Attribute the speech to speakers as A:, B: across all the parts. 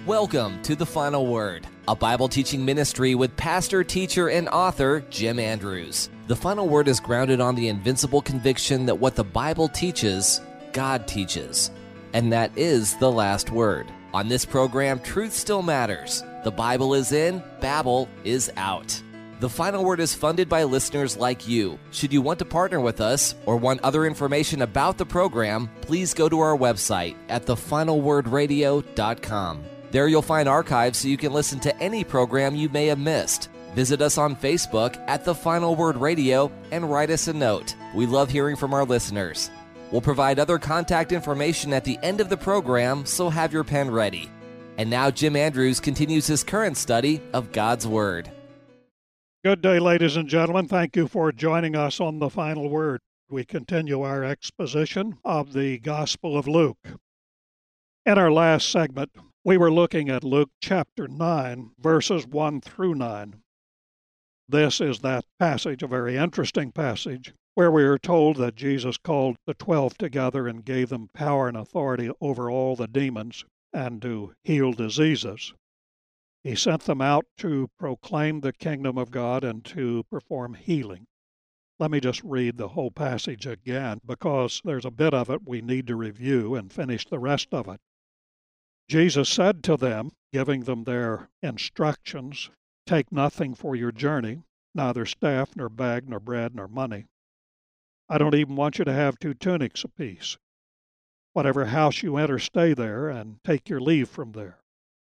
A: Welcome to The Final Word, a Bible teaching ministry with pastor, teacher, and author Jim Andrews. The Final Word is grounded on the invincible conviction that what the Bible teaches, God teaches. And that is the last word. On this program, truth still matters. The Bible is in, Babel is out. The Final Word is funded by listeners like you. Should you want to partner with us or want other information about the program, please go to our website at thefinalwordradio.com. There you'll find archives so you can listen to any program you may have missed. Visit us on Facebook at The Final Word Radio and write us a note. We love hearing from our listeners. We'll provide other contact information at the end of the program, so have your pen ready. And now Jim Andrews continues his current study of God's Word.
B: Good day, ladies and gentlemen. Thank you for joining us on The Final Word. We continue our exposition of the Gospel of Luke. In our last segment, we were looking at Luke chapter 9, verses 1 through 9. This is that passage, a very interesting passage, where we are told that Jesus called the 12 together and gave them power and authority over all the demons and to heal diseases. He sent them out to proclaim the kingdom of God and to perform healing. Let me just read the whole passage again, because there's a bit of it we need to review and finish the rest of it. Jesus said to them, giving them their instructions, "Take nothing for your journey, neither staff, nor bag, nor bread, nor money. I don't even want you to have 2 tunics apiece. Whatever house you enter, stay there, and take your leave from there."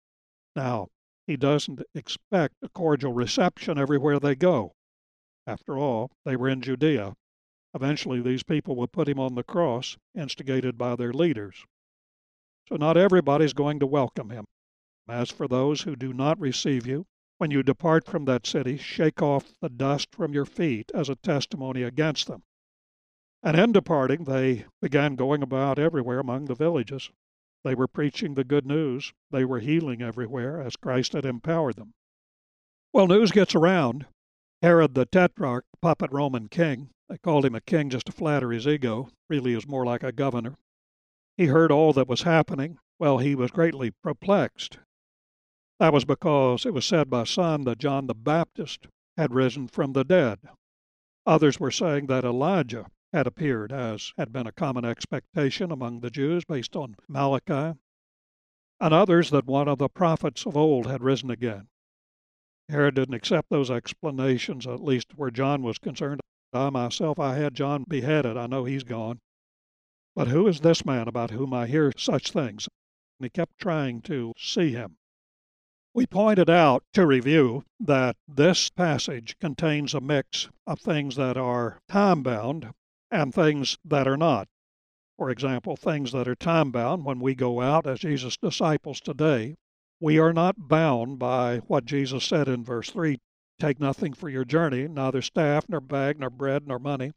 B: Now, he doesn't expect a cordial reception everywhere they go. After all, they were in Judea. Eventually, these people would put him on the cross, instigated by their leaders. So not everybody's going to welcome him. As for those who do not receive you, when you depart from that city, shake off the dust from your feet as a testimony against them. And in departing, they began going about everywhere among the villages. They were preaching the good news. They were healing everywhere as Christ had empowered them. Well, news gets around. Herod the Tetrarch, puppet Roman king, they called him a king just to flatter his ego, really is more like a governor. He heard all that was happening. Well, he was greatly perplexed. That was because it was said by some that John the Baptist had risen from the dead. Others were saying that Elijah had appeared, as had been a common expectation among the Jews based on Malachi, and others that one of the prophets of old had risen again. Herod didn't accept those explanations, at least where John was concerned. I had John beheaded. I know he's gone. But who is this man about whom I hear such things? And he kept trying to see him. We pointed out, to review, that this passage contains a mix of things that are time-bound and things that are not. For example, things that are time-bound, when we go out as Jesus' disciples today, we are not bound by what Jesus said in verse 3, "Take nothing for your journey, neither staff, nor bag, nor bread, nor money,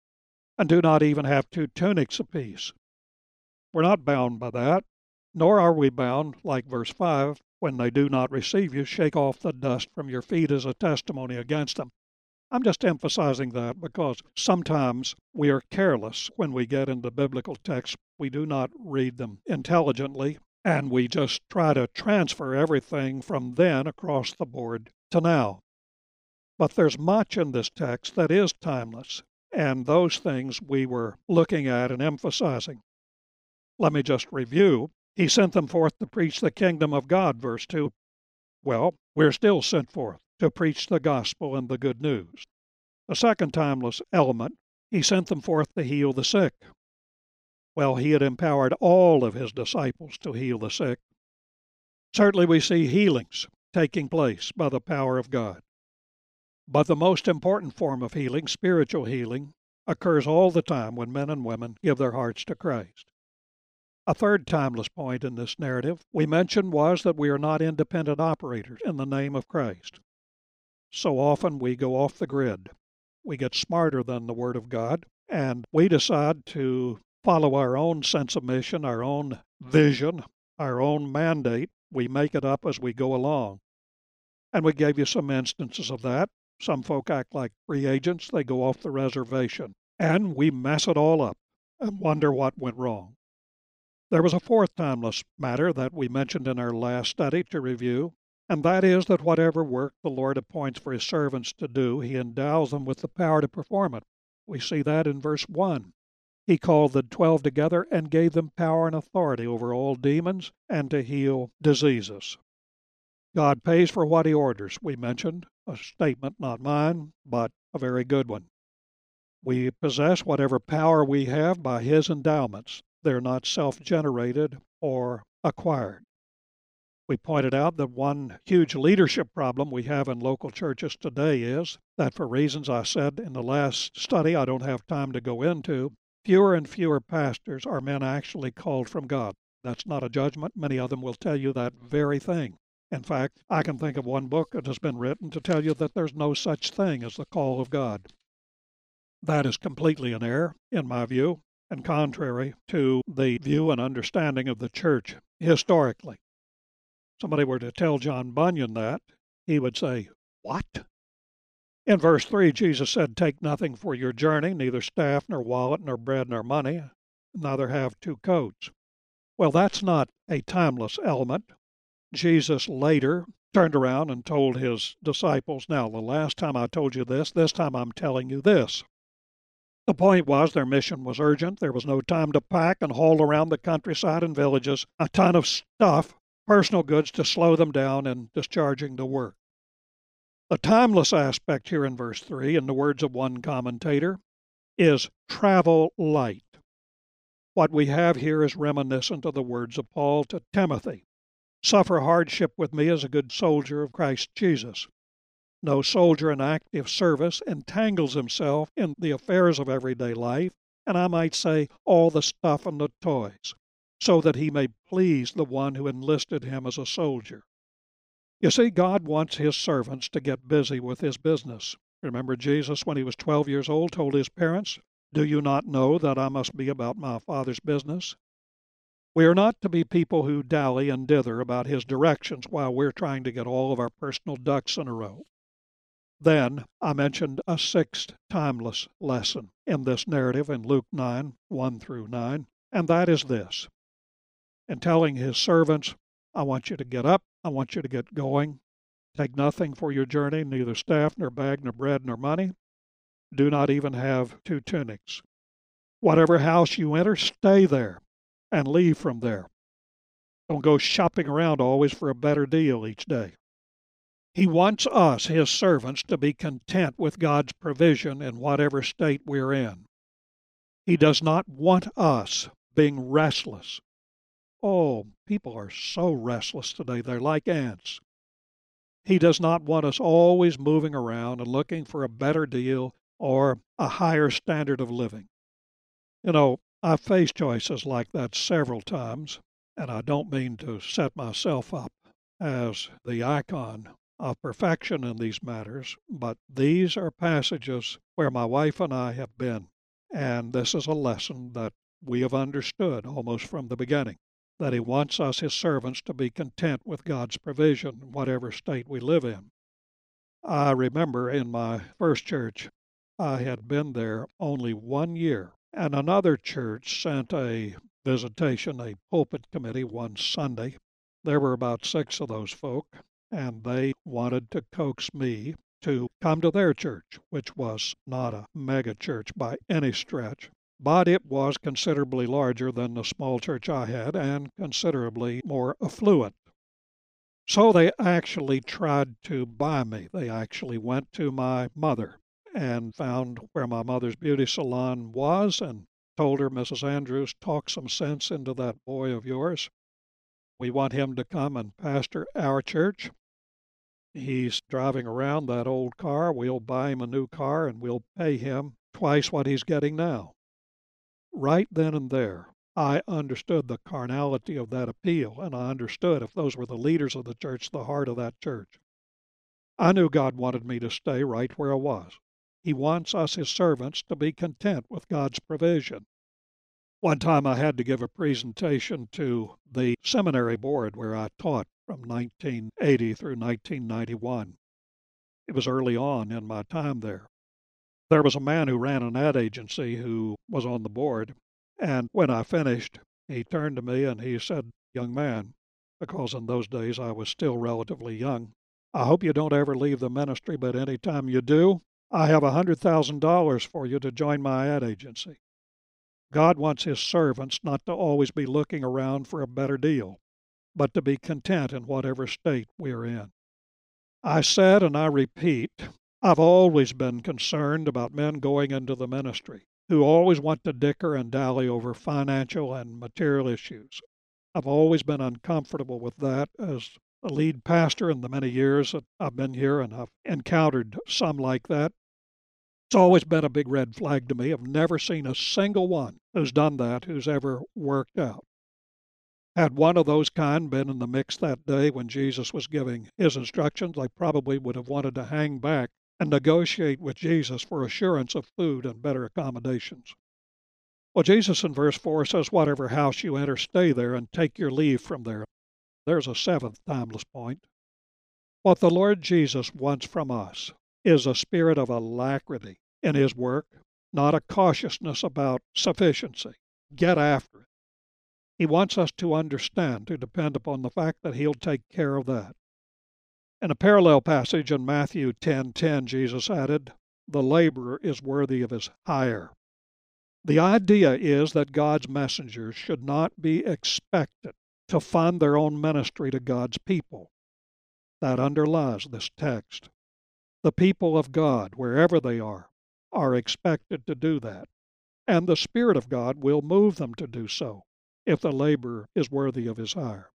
B: and do not even have 2 tunics apiece." We're not bound by that, nor are we bound, like verse 5, "When they do not receive you, shake off the dust from your feet as a testimony against them." I'm just emphasizing that because sometimes we are careless when we get into biblical texts. We do not read them intelligently, and we just try to transfer everything from then across the board to now. But there's much in this text that is timeless, and those things we were looking at and emphasizing. Let me just review. He sent them forth to preach the kingdom of God, verse 2. Well, we're still sent forth to preach the gospel and the good news. The second timeless element, he sent them forth to heal the sick. Well, he had empowered all of his disciples to heal the sick. Certainly we see healings taking place by the power of God. But the most important form of healing, spiritual healing, occurs all the time when men and women give their hearts to Christ. A third timeless point in this narrative we mentioned was that we are not independent operators in the name of Christ. So often we go off the grid. We get smarter than the Word of God, and we decide to follow our own sense of mission, our own vision, our own mandate. We make it up as we go along. And we gave you some instances of that. Some folk act like free agents. They go off the reservation. And we mess it all up and wonder what went wrong. There was a fourth timeless matter that we mentioned in our last study to review, and that is that whatever work the Lord appoints for his servants to do, he endows them with the power to perform it. We see that in verse 1. He called the 12 together and gave them power and authority over all demons and to heal diseases. God pays for what he orders, we mentioned, a statement not mine, but a very good one. We possess whatever power we have by his endowments. They're not self-generated or acquired. We pointed out that one huge leadership problem we have in local churches today is that, for reasons I said in the last study I don't have time to go into, fewer and fewer pastors are men actually called from God. That's not a judgment. Many of them will tell you that very thing. In fact, I can think of one book that has been written to tell you that there's no such thing as the call of God. That is completely an error, in my view, and contrary to the view and understanding of the church historically. Somebody were to tell John Bunyan that, he would say, "What?" In verse 3, Jesus said, "Take nothing for your journey, neither staff, nor wallet, nor bread, nor money, neither have two coats." Well, that's not a timeless element. Jesus later turned around and told his disciples, "Now, the last time I told you this time I'm telling you this." The point was their mission was urgent. There was no time to pack and haul around the countryside and villages a ton of stuff, personal goods, to slow them down in discharging the work. The timeless aspect here in verse 3, in the words of one commentator, is travel light. What we have here is reminiscent of the words of Paul to Timothy. Suffer hardship with me as a good soldier of Christ Jesus. No soldier in active service entangles himself in the affairs of everyday life, and I might say all the stuff and the toys, so that he may please the one who enlisted him as a soldier. You see, God wants his servants to get busy with his business. Remember Jesus, when he was 12 years old, told his parents, "Do you not know that I must be about my Father's business?" We are not to be people who dally and dither about his directions while we're trying to get all of our personal ducks in a row. Then I mentioned a sixth timeless lesson in this narrative in Luke 9, 1 through 9, and that is this. In telling his servants, "I want you to get up, I want you to get going, take nothing for your journey, neither staff, nor bag, nor bread, nor money, do not even have two tunics. Whatever house you enter, stay there and leave from there. Don't go shopping around always for a better deal each day." He wants us, his servants, to be content with God's provision in whatever state we're in. He does not want us being restless. Oh, people are so restless today, they're like ants. He does not want us always moving around and looking for a better deal or a higher standard of living. You know, I've faced choices like that several times, and I don't mean to set myself up as the icon of perfection in these matters, but these are passages where my wife and I have been, and this is a lesson that we have understood almost from the beginning, that he wants us, his servants, to be content with God's provision in whatever state we live in. I remember in my first church, I had been there only 1 year, and another church sent a visitation, a pulpit committee, one Sunday. There were about 6 of those folk, and they wanted to coax me to come to their church, which was not a mega church by any stretch, but it was considerably larger than the small church I had and considerably more affluent. So they actually tried to buy me. They actually went to my mother and found where my mother's beauty salon was and told her, "Mrs. Andrews, talk some sense into that boy of yours. We want him to come and pastor our church. He's driving around that old car. We'll buy him a new car and we'll pay him twice what he's getting now." Right then and there, I understood the carnality of that appeal, and I understood, if those were the leaders of the church, the heart of that church. I knew God wanted me to stay right where I was. He wants us, his servants, to be content with God's provision. One time I had to give a presentation to the seminary board where I taught from 1980 through 1991. It was early on in my time there. There was a man who ran an ad agency who was on the board, and when I finished, He turned to me and he said, "Young man," because in those days I was still relatively young, "I hope you don't ever leave the ministry, but any time you do, I have $100,000 for you to join my ad agency." God wants His servants not to always be looking around for a better deal, but to be content in whatever state we are in. I said, and I repeat, I've always been concerned about men going into the ministry who always want to dicker and dally over financial and material issues. I've always been uncomfortable with that as a lead pastor in the many years that I've been here, and I've encountered some like that. It's always been a big red flag to me. I've never seen a single one who's done that who's ever worked out. Had one of those kind been in the mix that day when Jesus was giving His instructions, I probably would have wanted to hang back and negotiate with Jesus for assurance of food and better accommodations. Well, Jesus in verse 4 says, "Whatever house you enter, stay there and take your leave from there." There's a seventh timeless point. What the Lord Jesus wants from us is a spirit of alacrity in His work, not a cautiousness about sufficiency. Get after it. He wants us to understand, to depend upon the fact that He'll take care of that. In a parallel passage in Matthew 10:10, Jesus added, "The laborer is worthy of his hire." The idea is that God's messengers should not be expected to fund their own ministry to God's people. That underlies this text. The people of God, wherever they are expected to do that, and the Spirit of God will move them to do so if the laborer is worthy of his hire.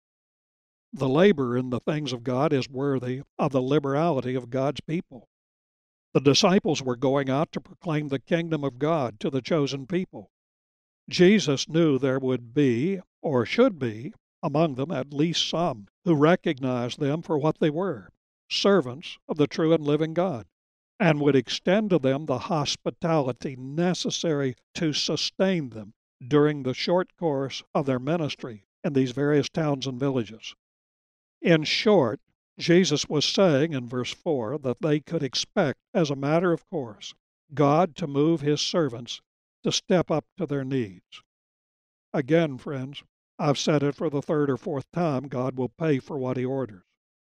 B: The laborer in the things of God is worthy of the liberality of God's people. The disciples were going out to proclaim the kingdom of God to the chosen people. Jesus knew there would be, or should be, among them at least some who recognized them for what they were, servants of the true and living God, and would extend to them the hospitality necessary to sustain them during the short course of their ministry in these various towns and villages. In short, Jesus was saying in verse 4 that they could expect, as a matter of course, God to move His servants to step up to their needs. Again, friends, I've said it for the third or fourth time, God will pay for what He orders.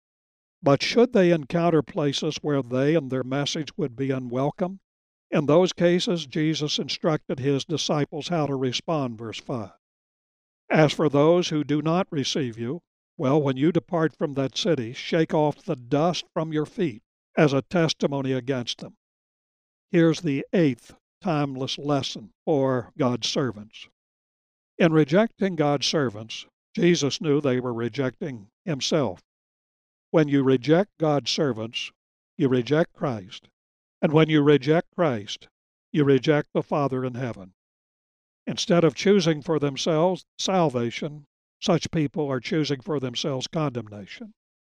B: But should they encounter places where they and their message would be unwelcome, in those cases Jesus instructed His disciples how to respond, verse 5. "As for those who do not receive you, well, when you depart from that city, shake off the dust from your feet as a testimony against them." Here's the eighth timeless lesson for God's servants. In rejecting God's servants, Jesus knew they were rejecting Himself. When you reject God's servants, you reject Christ. And when you reject Christ, you reject the Father in heaven. Instead of choosing for themselves salvation, such people are choosing for themselves condemnation.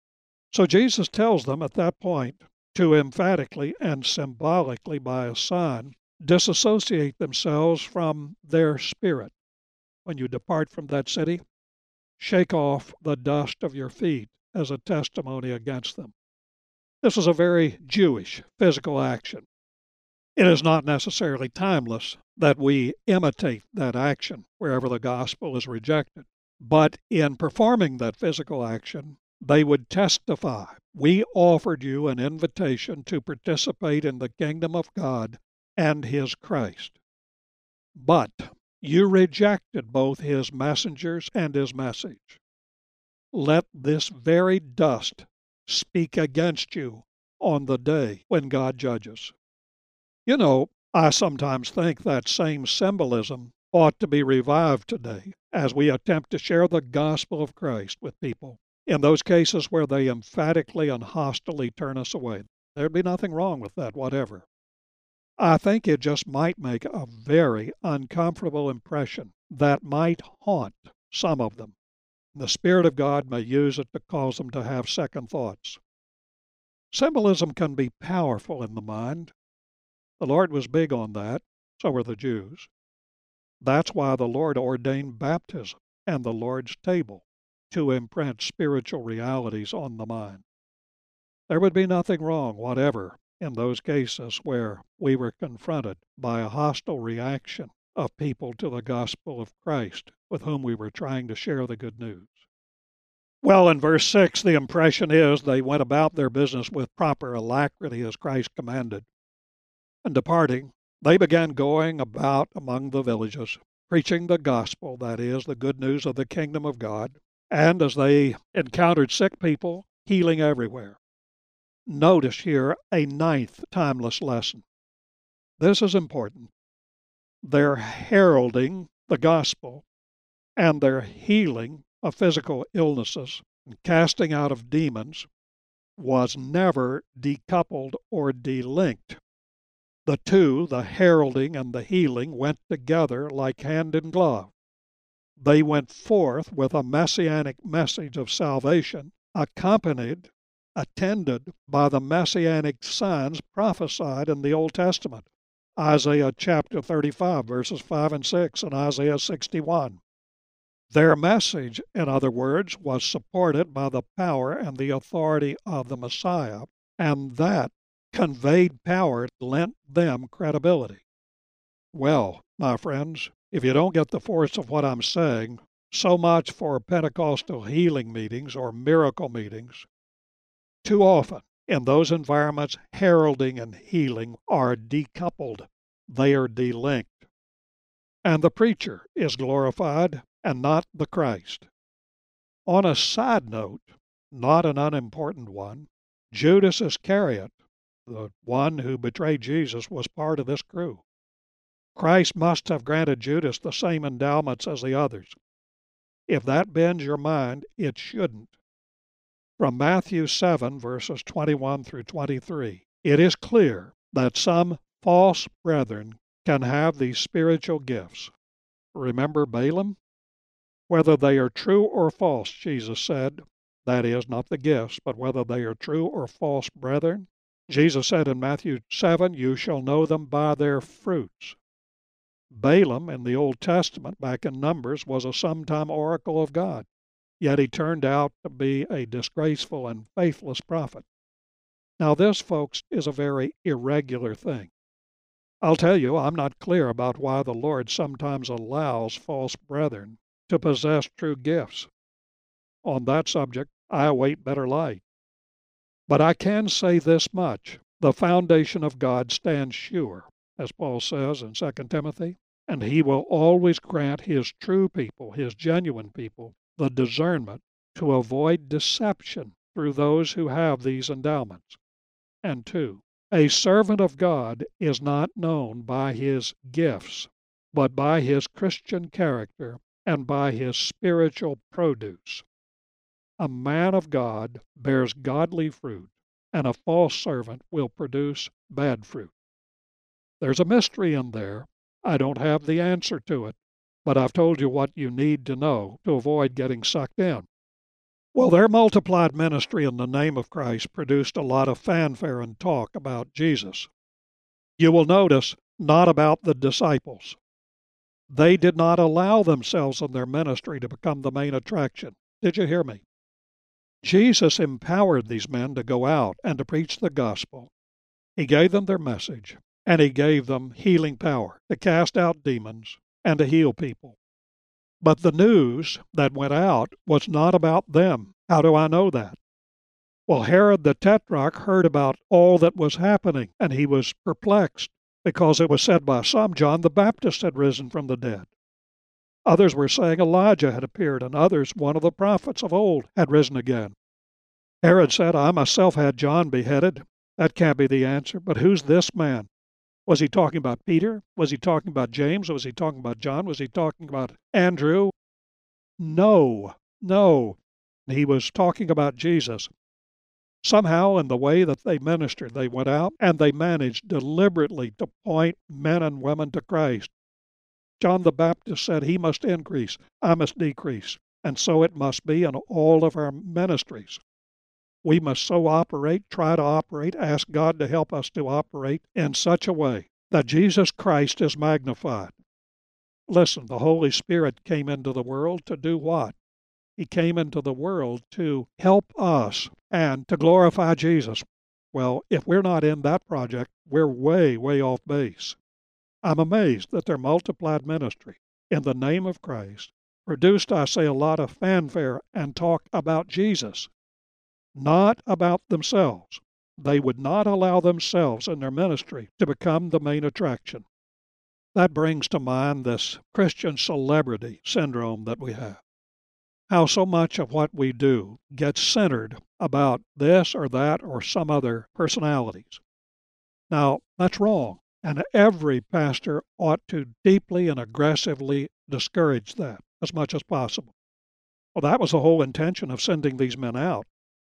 B: So Jesus tells them at that point to emphatically and symbolically by a sign disassociate themselves from their spirit. When you depart from that city, shake off the dust of your feet as a testimony against them. This is a very Jewish physical action. It is not necessarily timeless that we imitate that action wherever the gospel is rejected. But in performing that physical action, they would testify, "We offered you an invitation to participate in the kingdom of God and His Christ. But you rejected both His messengers and His message. Let this very dust speak against you on the day when God judges." You know, I sometimes think that same symbolism ought to be revived today as we attempt to share the gospel of Christ with people in those cases where they emphatically and hostilely turn us away. There'd be nothing wrong with that, whatever. I think it just might make a very uncomfortable impression that might haunt some of them. The Spirit of God may use it to cause them to have second thoughts. Symbolism can be powerful in the mind. The Lord was big on that, so were the Jews. That's why the Lord ordained baptism and the Lord's table to imprint spiritual realities on the mind. There would be nothing wrong whatever in those cases where we were confronted by a hostile reaction of people to the gospel of Christ with whom we were trying to share the good news. Well, in verse 6, the impression is they went about their business with proper alacrity as Christ commanded. And departing, they began going about among the villages, preaching the gospel, that is, the good news of the kingdom of God, and as they encountered sick people, healing everywhere. Notice here a ninth timeless lesson. This is important. Their heralding the gospel and their healing of physical illnesses and casting out of demons was never decoupled or delinked. The two, the heralding and the healing, went together like hand in glove. They went forth with a messianic message of salvation, attended by the messianic signs prophesied in the Old Testament. Isaiah chapter 35, verses 5 and 6, and Isaiah 61. Their message, in other words, was supported by the power and the authority of the Messiah, and that conveyed power lent them credibility. Well, my friends, if you don't get the force of what I'm saying, so much for Pentecostal healing meetings or miracle meetings. Too often, in those environments, heralding and healing are decoupled. They are delinked. And the preacher is glorified and not the Christ. On a side note, not an unimportant one, Judas Iscariot, the one who betrayed Jesus, was part of this crew. Christ must have granted Judas the same endowments as the others. If that bends your mind, it shouldn't. From Matthew 7, verses 21 through 23, it is clear that some false brethren can have these spiritual gifts. Remember Balaam? Whether they are true or false, Jesus said, that is, not the gifts, but whether they are true or false brethren. Jesus said in Matthew 7, you shall know them by their fruits. Balaam in the Old Testament, back in Numbers, was a sometime oracle of God, yet he turned out to be a disgraceful and faithless prophet. Now this, folks, is a very irregular thing. I'll tell you, I'm not clear about why the Lord sometimes allows false brethren to possess true gifts. On that subject, I await better light. But I can say this much. The foundation of God stands sure, as Paul says in 2 Timothy, and he will always grant his true people, his genuine people, the discernment to avoid deception through those who have these endowments. And 2, a servant of God is not known by his gifts, but by his Christian character and by his spiritual produce. A man of God bears godly fruit, and a false servant will produce bad fruit. There's a mystery in there. I don't have the answer to it, but I've told you what you need to know to avoid getting sucked in. Well, their multiplied ministry in the name of Christ produced a lot of fanfare and talk about Jesus. You will notice, not about the disciples. They did not allow themselves in their ministry to become the main attraction. Did you hear me? Jesus empowered these men to go out and to preach the gospel. He gave them their message, and he gave them healing power to cast out demons and to heal people. But the news that went out was not about them. How do I know that? Well, Herod the Tetrarch heard about all that was happening, and he was perplexed, because it was said by some John the Baptist had risen from the dead. Others were saying Elijah had appeared, and others, one of the prophets of old, had risen again. Herod said, I myself had John beheaded. That can't be the answer. But who's this man? Was he talking about Peter? Was he talking about James? Was he talking about John? Was he talking about Andrew? No. He was talking about Jesus. Somehow, in the way that they ministered, they went out and they managed deliberately to point men and women to Christ. John the Baptist said, he must increase, I must decrease. And so it must be in all of our ministries. We must so operate, try to operate, ask God to help us to operate in such a way that Jesus Christ is magnified. Listen, the Holy Spirit came into the world to do what? He came into the world to help us and to glorify Jesus. Well, if we're not in that project, we're way off base. I'm amazed that their multiplied ministry in the name of Christ produced, I say, a lot of fanfare and talk about Jesus, not about themselves. They would not allow themselves and their ministry to become the main attraction. That brings to mind this Christian celebrity syndrome that we have. How so much of what we do gets centered about this or that or some other personalities. Now, that's wrong, and every pastor ought to deeply and aggressively discourage that as much as possible. Well, that was the whole intention of sending these men out.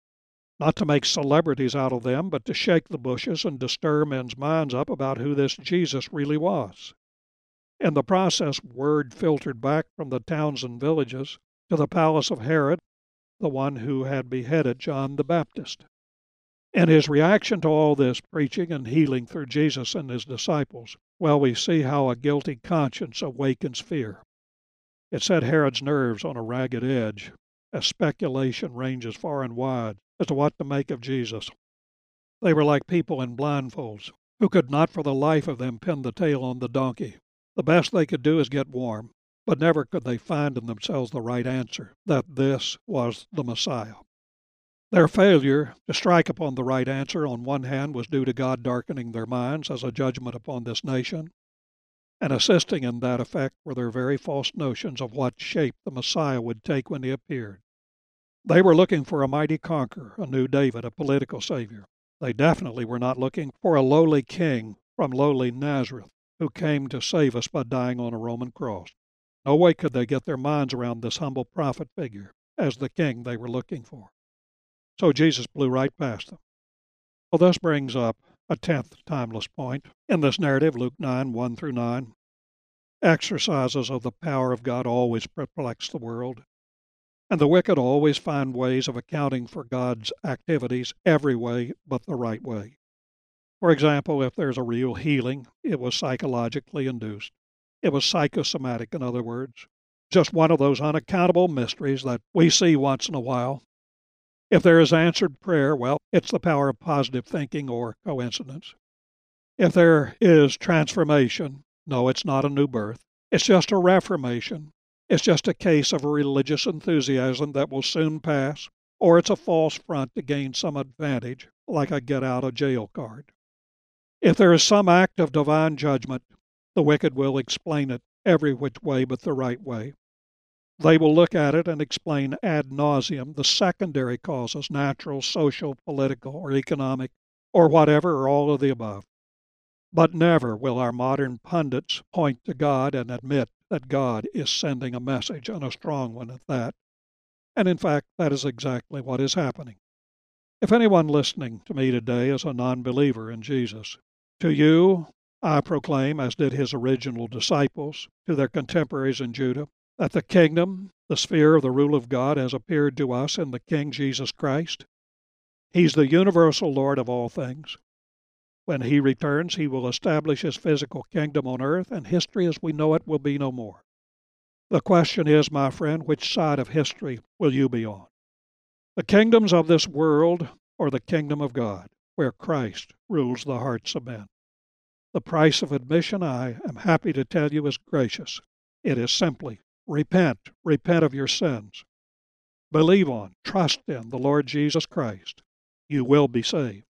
B: Not to make celebrities out of them, but to shake the bushes and to stir men's minds up about who this Jesus really was. In the process, word filtered back from the towns and villages to the palace of Herod, the one who had beheaded John the Baptist. In his reaction to all this preaching and healing through Jesus and his disciples, well, we see how a guilty conscience awakens fear. It set Herod's nerves on a ragged edge as speculation ranges far and wide as to what to make of Jesus. They were like people in blindfolds who could not for the life of them pin the tail on the donkey. The best they could do is get warm, but never could they find in themselves the right answer, that this was the Messiah. Their failure to strike upon the right answer on one hand was due to God darkening their minds as a judgment upon this nation, and assisting in that effect were their very false notions of what shape the Messiah would take when he appeared. They were looking for a mighty conqueror, a new David, a political savior. They definitely were not looking for a lowly king from lowly Nazareth who came to save us by dying on a Roman cross. No way could they get their minds around this humble prophet figure as the king they were looking for. So Jesus blew right past them. Well, this brings up a 10th timeless point in this narrative, Luke 9, 1 through 9. Exercises of the power of God always perplex the world, and the wicked always find ways of accounting for God's activities every way but the right way. For example, if there's a real healing, it was psychologically induced. It was psychosomatic, in other words. Just one of those unaccountable mysteries that we see once in a while. If there is answered prayer, well, it's the power of positive thinking or coincidence. If there is transformation, no, it's not a new birth. It's just a reformation. It's just a case of a religious enthusiasm that will soon pass, or it's a false front to gain some advantage, like a get-out-of-jail card. If there is some act of divine judgment, the wicked will explain it every which way but the right way. They will look at it and explain ad nauseum the secondary causes, natural, social, political, or economic, or whatever, or all of the above. But never will our modern pundits point to God and admit that God is sending a message, and a strong one at that. And in fact, that is exactly what is happening. If anyone listening to me today is a non-believer in Jesus, to you I proclaim, as did his original disciples, to their contemporaries in Judah, that the kingdom, the sphere of the rule of God, has appeared to us in the King Jesus Christ. He's the universal Lord of all things. When he returns, he will establish his physical kingdom on earth, and history as we know it will be no more. The question is, my friend, which side of history will you be on? The kingdoms of this world or the kingdom of God, where Christ rules the hearts of men? The price of admission, I am happy to tell you, is gracious. It is simply repent of your sins. Believe on, trust in the Lord Jesus Christ. You will be saved.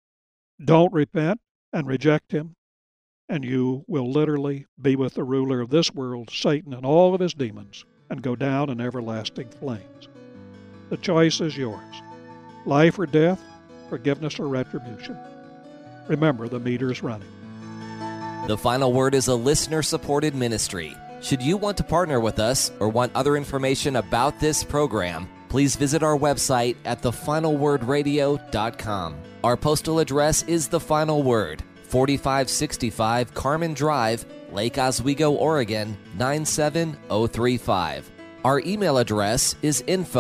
B: Don't repent and reject him, and you will literally be with the ruler of this world, Satan, and all of his demons, and go down in everlasting flames. The choice is yours. Life or death, forgiveness or retribution. Remember, the meter is running.
A: The Final Word is a listener-supported ministry. Should you want to partner with us or want other information about this program, please visit our website at thefinalwordradio.com. Our postal address is The Final Word, 4565 Carmen Drive, Lake Oswego, Oregon, 97035. Our email address is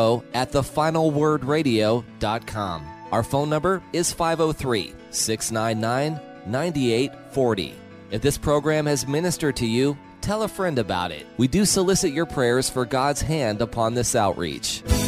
A: info@thefinalwordradio.com. Our phone number is 503-699-9840. If this program has ministered to you, tell a friend about it. We do solicit your prayers for God's hand upon this outreach.